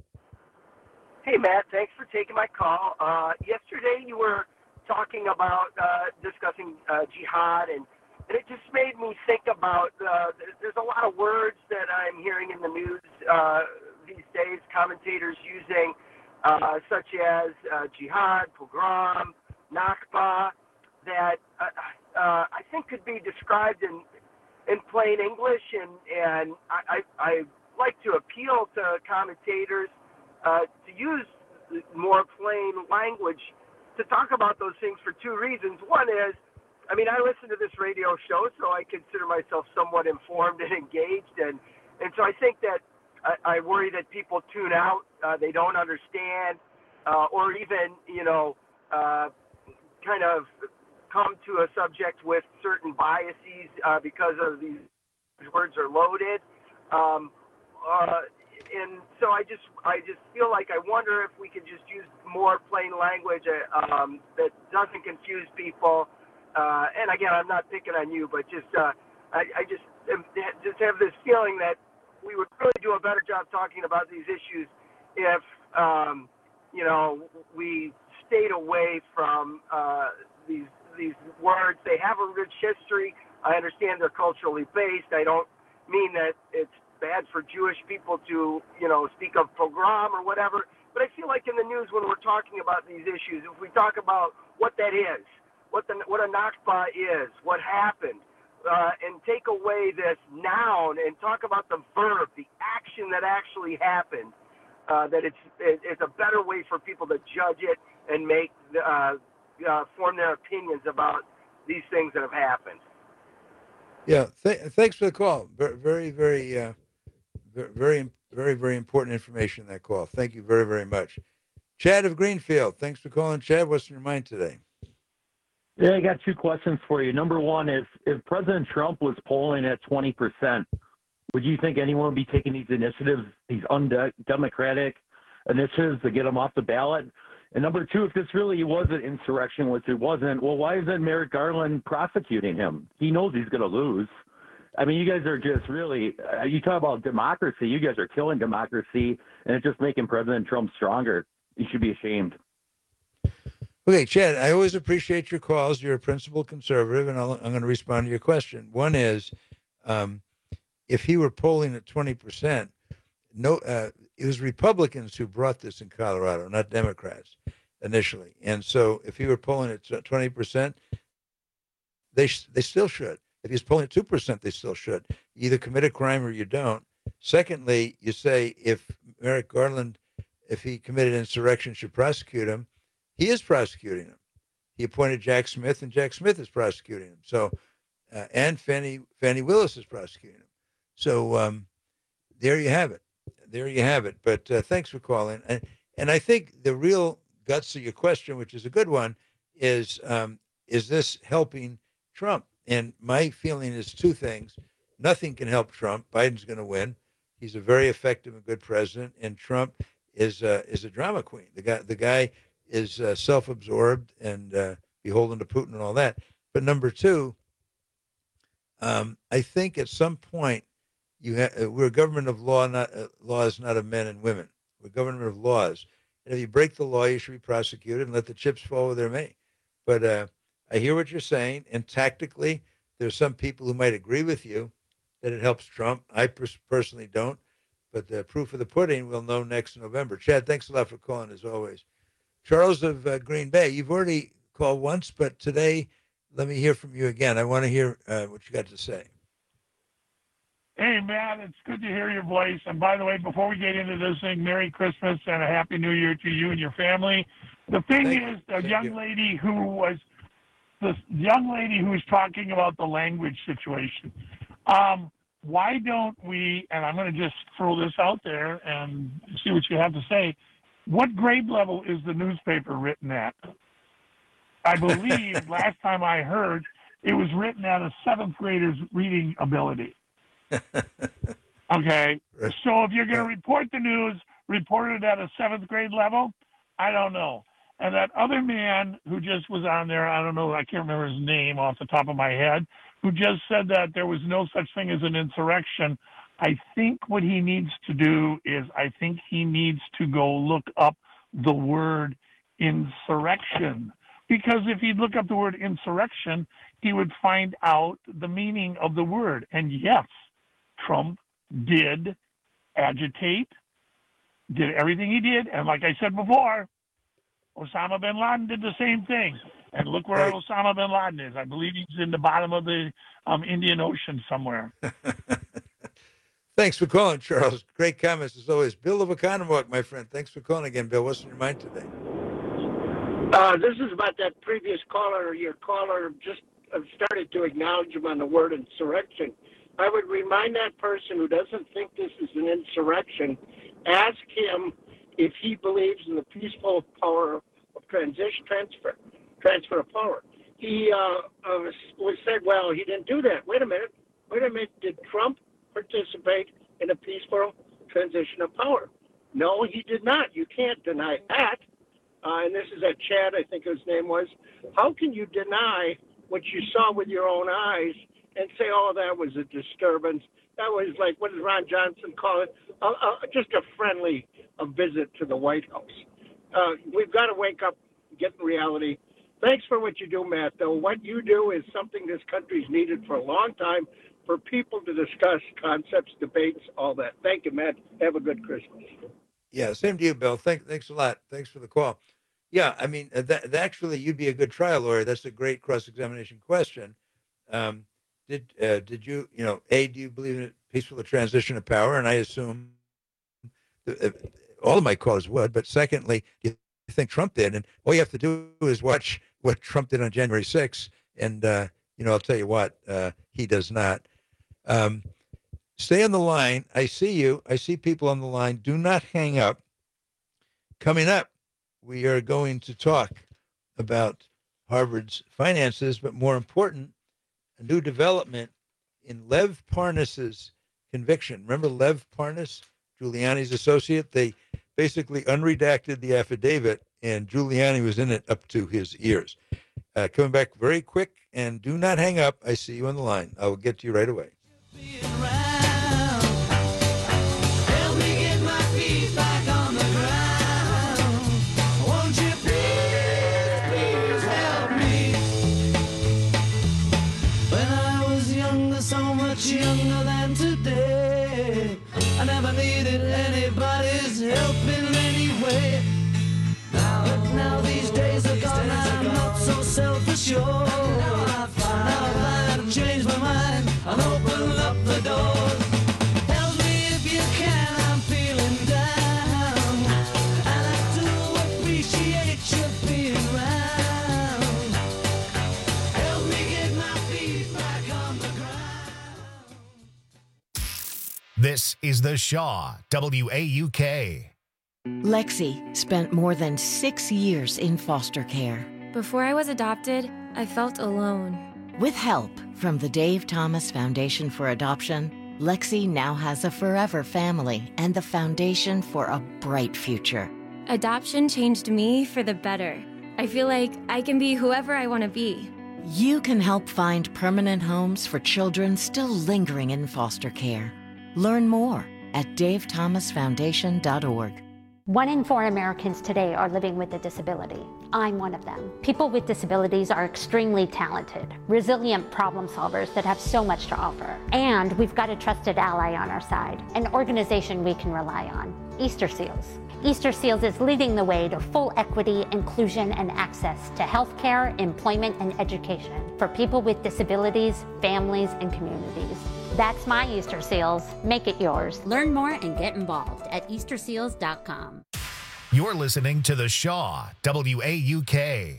S7: Hey, Matt, thanks for taking my call. Yesterday you were talking about discussing jihad, and it just made me think about there's a lot of words that I'm hearing in the news these days, commentators using, such as jihad, pogrom, Nakba, that I think could be described in plain English, and I like to appeal to commentators to use more plain language to talk about those things for two reasons. One is, I mean, I listen to this radio show, so I consider myself somewhat informed and engaged, and so I think that I worry that people tune out, they don't understand, or even, kind of come to a subject with certain biases because of these words are loaded. And so I just feel like I wonder if we could just use more plain language that doesn't confuse people. And again, I'm not picking on you, but just I just have this feeling that we would really do a better job talking about these issues if we stayed away from these words. They have a rich history. I understand they're culturally based. I don't mean that it's bad for Jewish people to, speak of pogrom or whatever. But I feel like in the news when we're talking about these issues, if we talk about what that is, what a Nakba is, what happened, and take away this noun and talk about the verb, the action that actually happened, that it's a better way for people to judge it and make form their opinions about these things that have happened.
S19: Yeah, thanks for the call. Very, very, very, very, very important information in that call. Thank you very, very much. Chad of Greenfield, thanks for calling. Chad, what's in your mind today?
S8: Yeah, I got two questions for you. Number one, if President Trump was polling at 20%, would you think anyone would be taking these initiatives, these undemocratic initiatives to get him off the ballot? And number two, if this really was an insurrection, which it wasn't, well, why isn't Merrick Garland prosecuting him? He knows he's going to lose. I mean, you guys are just really, you talk about democracy, you guys are killing democracy, and it's just making President Trump stronger. You should be ashamed.
S19: Okay, Chad, I always appreciate your calls. You're a principled conservative, and I'm going to respond to your question. One is, if he were polling at 20%, it was Republicans who brought this in Colorado, not Democrats initially. And so if he were polling at 20%, they still should. If he's polling at 2%, they still should. You either commit a crime or you don't. Secondly, you say if Merrick Garland, if he committed insurrection, should prosecute him. He is prosecuting him. He appointed Jack Smith, and Jack Smith is prosecuting him. So, and Fannie Willis is prosecuting him. So there you have it. There you have it. But thanks for calling. And I think the real guts of your question, which is a good one, is this helping Trump? And my feeling is two things. Nothing can help Trump. Biden's going to win. He's a very effective and good president, and Trump is a drama queen. The guy is self-absorbed and beholden to Putin and all that. But number two, I think at some point we're a government of law, not laws, not of men and women. We're a government of laws, and if you break the law, you should be prosecuted and let the chips fall where they may. But I hear what you're saying, and tactically, there's some people who might agree with you that it helps Trump. I personally don't, but the proof of the pudding we'll know next November. Chad, thanks a lot for calling, as always. Charles of Green Bay, you've already called once, but today, let me hear from you again. I want to hear what you got to say.
S10: Hey, Matt, it's good to hear your voice. And by the way, before we get into this thing, Merry Christmas and a Happy New Year to you and your family. The thing is, the young lady who was talking about the language situation. Why don't we, and I'm going to just throw this out there and see what you have to say. What grade level is the newspaper written at? I believe last time I heard it was written at a 7th grader's reading ability. Okay. So if you're going to report the news, report it at a 7th grade level? I don't know. And that other man who just was on there, I don't know, I can't remember his name off the top of my head, who just said that there was no such thing as an insurrection. I think what he needs to do is I think he needs to go look up the word insurrection. Because if he'd look up the word insurrection, he would find out the meaning of the word. And yes, Trump did agitate, did everything he did. And like I said before, Osama bin Laden did the same thing. And look where Osama bin Laden is. I believe he's in the bottom of the Indian Ocean somewhere.
S19: Thanks for calling, Charles. Great comments as always. Bill of Oconomowoc, my friend. Thanks for calling again, Bill. What's on your mind today?
S7: This is about that previous caller. Your caller just started to acknowledge him on the word insurrection. I would remind that person who doesn't think this is an insurrection, ask him if he believes in the peaceful power of transfer of power. He was said, well, he didn't do that. Wait a minute. Did Trump participate in a peaceful transition of power? No, he did not. You can't deny that. And this is Chad, I think his name was. How can you deny what you saw with your own eyes and say, oh, that was a disturbance? That was like, what does Ron Johnson call it? Just a friendly visit to the White House. We've got to wake up, get in reality. Thanks for what you do, Matt, though. What you do is something this country's needed for a long time, for people to discuss concepts, debates, all that. Thank you, Matt. Have a good Christmas.
S19: Yeah, same to you, Bill. Thanks a lot. Thanks for the call. Yeah, I mean, actually, you'd be a good trial lawyer. That's a great cross-examination question. Did you, do you believe in a peaceful transition of power? And I assume all of my callers would. But secondly, do you think Trump did? And all you have to do is watch what Trump did on January 6th. And, I'll tell you what, he does not. Stay on the line. I see you. I see people on the line. Do not hang up. Coming up, we are going to talk about Harvard's finances, but more important, a new development in Lev Parnas's conviction. Remember Lev Parnas, Giuliani's associate? They basically unredacted the affidavit, and Giuliani was in it up to his ears. Coming back very quick, and do not hang up. I see you on the line. I will get to you right away.
S3: Younger than today, I never needed anybody's help in any way. But now these days are gone, I'm not so self-assured. Now I've changed my mind, I'll open up the doors. Tell me if you can, I'm feeling down, and I do appreciate you being round. Help me get my feet back on the ground.
S1: This is The Shaw, WAUK.
S11: Lexi spent more than 6 years in foster care.
S12: Before I was adopted, I felt alone.
S11: With help from the Dave Thomas Foundation for Adoption, Lexi now has a forever family and the foundation for a bright future.
S12: Adoption changed me for the better. I feel like I can be whoever I want to be.
S11: You can help find permanent homes for children still lingering in foster care. Learn more at davethomasfoundation.org.
S16: 1 in 4 Americans today are living with a disability. I'm one of them. People with disabilities are extremely talented, resilient problem solvers that have so much to offer. And we've got a trusted ally on our side, an organization we can rely on, Easter Seals. Easter Seals is leading the way to full equity, inclusion, and access to healthcare, employment, and education for people with disabilities, families, and communities. That's my Easter Seals. Make it yours.
S17: Learn more and get involved at easterseals.com.
S1: You're listening to The Shaw, WAUK.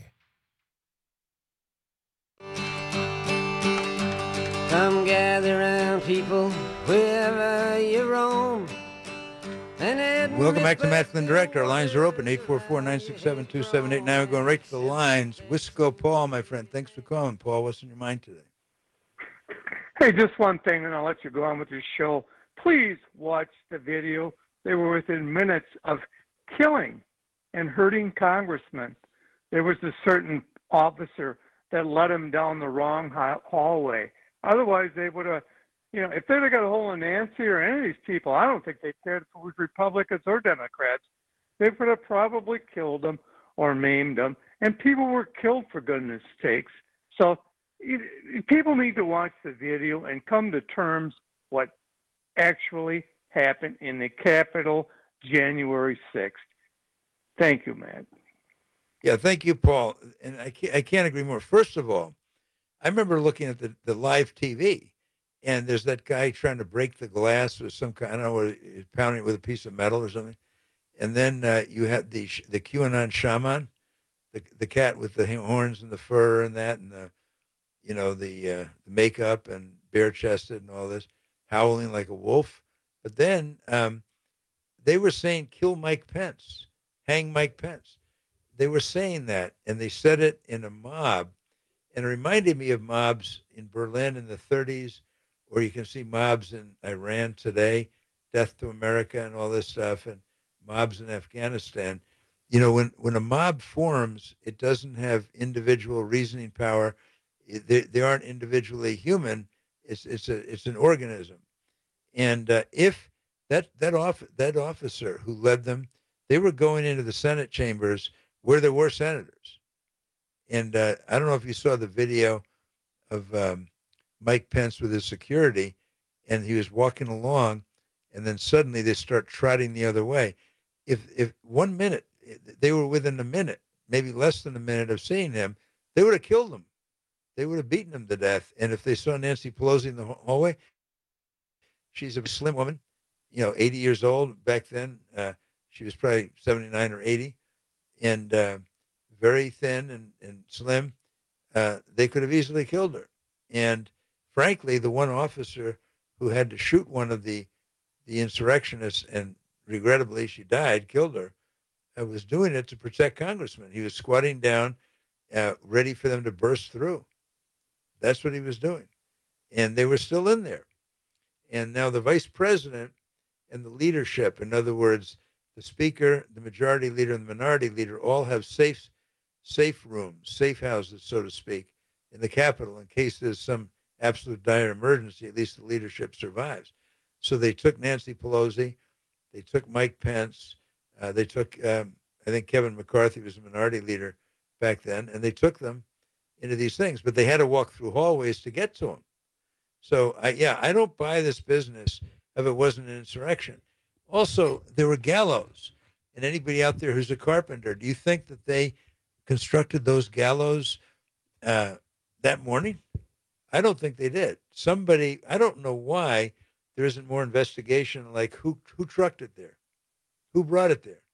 S3: Come gather round, people, wherever you roam.
S19: Welcome back to Matt Flynn Direct. Our lines are open, 844-967-2789. We're going right to the lines. Wisco Paul, my friend. Thanks for calling, Paul. What's in your mind today?
S10: Hey, just one thing, and I'll let you go on with your show. Please watch the video. They were within minutes of killing and hurting congressmen. There was a certain officer that led him down the wrong hallway. Otherwise, they would have, if they'd have got a hold of Nancy or any of these people, I don't think they cared if it was Republicans or Democrats. They would have probably killed them or maimed them. And people were killed, for goodness sakes. So people need to watch the video and come to terms what actually happened in the Capitol January 6th. Thank you, Matt.
S19: Yeah, thank you, Paul. And I can't agree more. First of all, I remember looking at the live TV, and there's that guy trying to break the glass with some kind, I don't know, he's pounding it with a piece of metal or something. And then you had the QAnon shaman, the cat with the horns and the fur and that, and the makeup and bare-chested and all this, howling like a wolf. But then they were saying, kill Mike Pence, hang Mike Pence. They were saying that, and they said it in a mob. And it reminded me of mobs in Berlin in the 30s, or you can see mobs in Iran today, Death to America and all this stuff, and mobs in Afghanistan. When a mob forms, it doesn't have individual reasoning power. They aren't individually human. It's an organism. And if that officer who led them, they were going into the Senate chambers where there were senators. And I don't know if you saw the video of Mike Pence with his security, and he was walking along, and then suddenly they start trotting the other way. If 1 minute, they were within a minute, maybe less than a minute of seeing him, they would have killed him. They would have beaten him to death. And if they saw Nancy Pelosi in the hallway, she's a slim woman, 80 years old. Back then, she was probably 79 or 80, and very thin and slim. They could have easily killed her. And frankly, the one officer who had to shoot one of the insurrectionists, and regrettably she died, killed her, was doing it to protect congressmen. He was squatting down, ready for them to burst through. That's what he was doing. And they were still in there. And now the vice president and the leadership, in other words, the speaker, the majority leader, and the minority leader all have safe rooms, safe houses, so to speak, in the Capitol in case there's some absolute dire emergency. At least the leadership survives. So they took Nancy Pelosi, they took Mike Pence, they took, I think Kevin McCarthy was the minority leader back then, and they took them into these things, but they had to walk through hallways to get to them. So I don't buy this business if it wasn't an insurrection. Also, there were gallows, and anybody out there who's a carpenter, do you think that they constructed those gallows that morning? I don't think they did. Somebody, I don't know why there isn't more investigation, like who trucked it there? Who brought it there?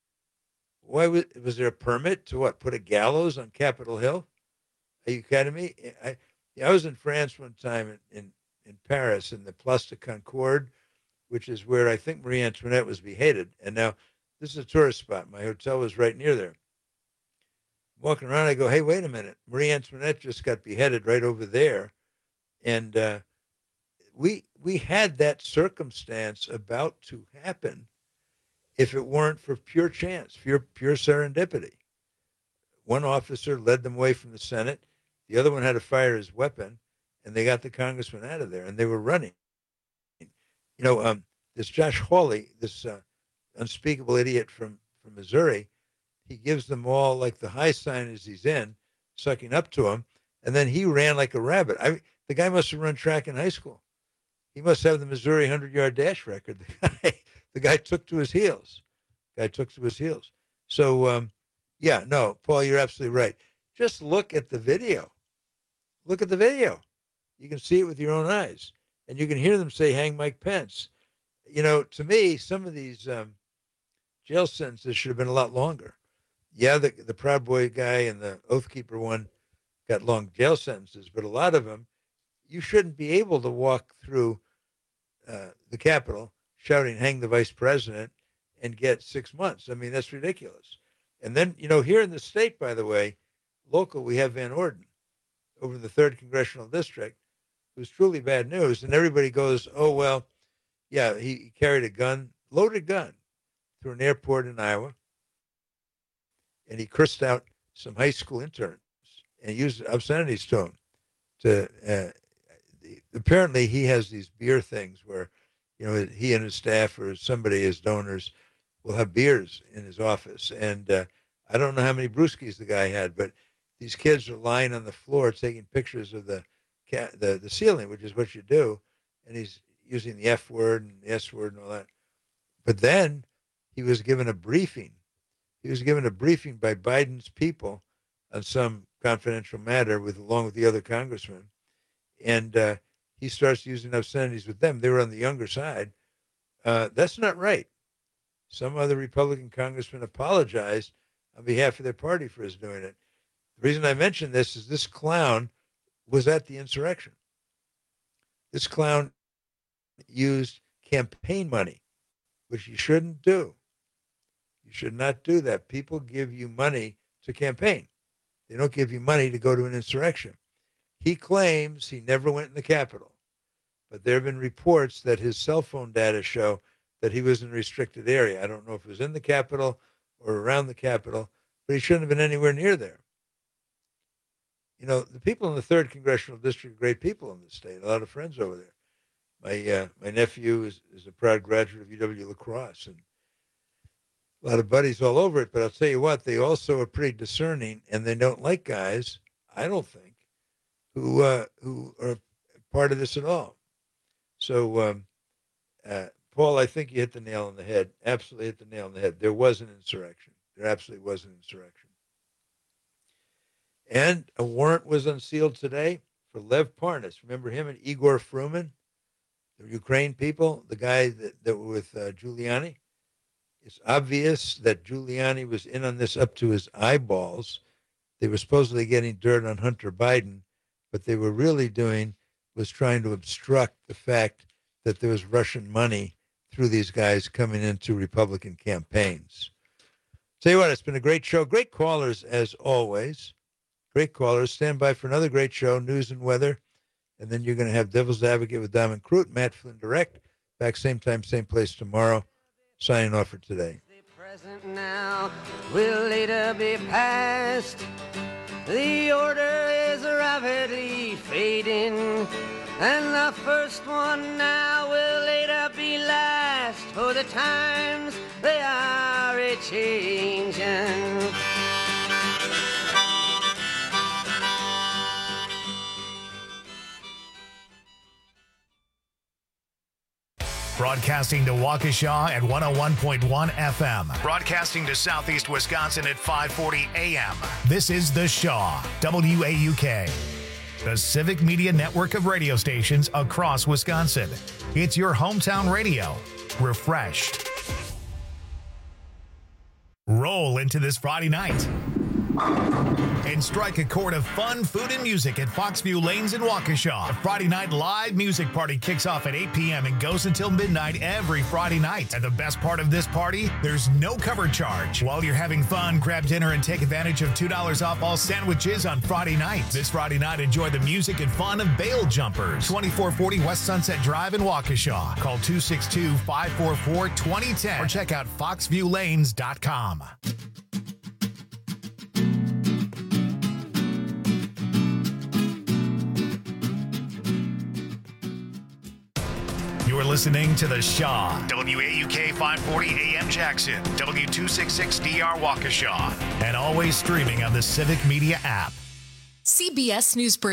S19: Why was there a permit to put a gallows on Capitol Hill? Are you kidding me? I was in France one time in Paris in the Place de Concorde, which is where I think Marie Antoinette was beheaded. And now this is a tourist spot. My hotel was right near there. Walking around, I go, hey, wait a minute. Marie Antoinette just got beheaded right over there. And we had that circumstance about to happen if it weren't for pure chance, pure serendipity. One officer led them away from the Senate. The other one had to fire his weapon, and they got the congressman out of there, and they were running. You know, this Josh Hawley, this unspeakable idiot from Missouri, he gives them all like the high sign as he's in, sucking up to him, and then he ran like a rabbit. The guy must have run track in high school. He must have the Missouri 100-yard dash record. The guy took to his heels. So, yeah, no, Paul, you're absolutely right. Just look at the video. Look at the video. You can see it with your own eyes. And you can hear them say, hang Mike Pence. You know, to me, some of these jail sentences should have been a lot longer. Yeah, the Proud Boy guy and the Oath Keeper one got long jail sentences, but a lot of them, you shouldn't be able to walk through the Capitol shouting, hang the vice president, and get 6 months. I mean, that's ridiculous. And then, you know, here in the state, by the way, local, we have Van Orden over in the 3rd Congressional District, who's truly bad news. And everybody goes, oh, well, yeah, he carried a gun, loaded gun, through an airport in Iowa. And he cursed out some high school interns and used obscenities to them. Apparently, he has these beer things where, you know, he and his staff or somebody, his donors, will have beers in his office. And I don't know how many brewskis the guy had, but these kids are lying on the floor taking pictures of the ceiling, which is what you do. And he's using the F word and the S word and all that. But then he was given a briefing. He was given a briefing by Biden's people on some confidential matter along with the other congressmen. And he starts using obscenities with them. They were on the younger side. That's not right. Some other Republican congressman apologized on behalf of their party for his doing it. The reason I mention this is this clown was at the insurrection. This clown used campaign money, which you shouldn't do. You should not do that. People give you money to campaign. They don't give you money to go to an insurrection. He claims he never went in the Capitol, but there have been reports that his cell phone data show that he was in a restricted area. I don't know if it was in the Capitol or around the Capitol, but he shouldn't have been anywhere near there. You know, the people in the 3rd Congressional District are great people in the state, a lot of friends over there. My nephew is a proud graduate of UW La Crosse, and a lot of buddies all over it. But I'll tell you what, they also are pretty discerning, and they don't like guys, I don't think, who are part of this at all. So, Paul, I think you hit the nail on the head. Absolutely hit the nail on the head. There was an insurrection. There absolutely was an insurrection. And a warrant was unsealed today for Lev Parnas. Remember him and Igor Fruman, the Ukraine people, the guy that were with Giuliani? It's obvious that Giuliani was in on this up to his eyeballs. They were supposedly getting dirt on Hunter Biden. What they were really doing was trying to obstruct the fact that there was Russian money through these guys coming into Republican campaigns. Tell you what, it's been a great show. Great callers, as always. Great callers. Stand by for another great show, news and weather. And then you're going to have Devil's Advocate with Diamond Crute, Matt Flynn Direct. Back same time, same place tomorrow. Signing off for today.
S3: Present now will later be past. The order is rapidly fading, and the first one now will later be last, for the times they are a-changing.
S1: Broadcasting to Waukesha at 101.1 FM. Broadcasting to Southeast Wisconsin at 540 AM. This is The Shaw, WAUK. The civic media network of radio stations across Wisconsin. It's your hometown radio. Refreshed. Roll into this Friday night. And strike a chord of fun, food, and music at Foxview Lanes in Waukesha. The Friday night live music party kicks off at 8 p.m. and goes until midnight every Friday night. And the best part of this party, there's no cover charge. While you're having fun, grab dinner and take advantage of $2 off all sandwiches on Friday night. This Friday night, enjoy the music and fun of Bail Jumpers. 2440 West Sunset Drive in Waukesha. Call 262-544-2010 or check out foxviewlanes.com. You're listening to The Shaw. WAUK 540 AM Jackson. W266DR Waukesha. And always streaming on the Civic Media app.
S18: CBS News Brief.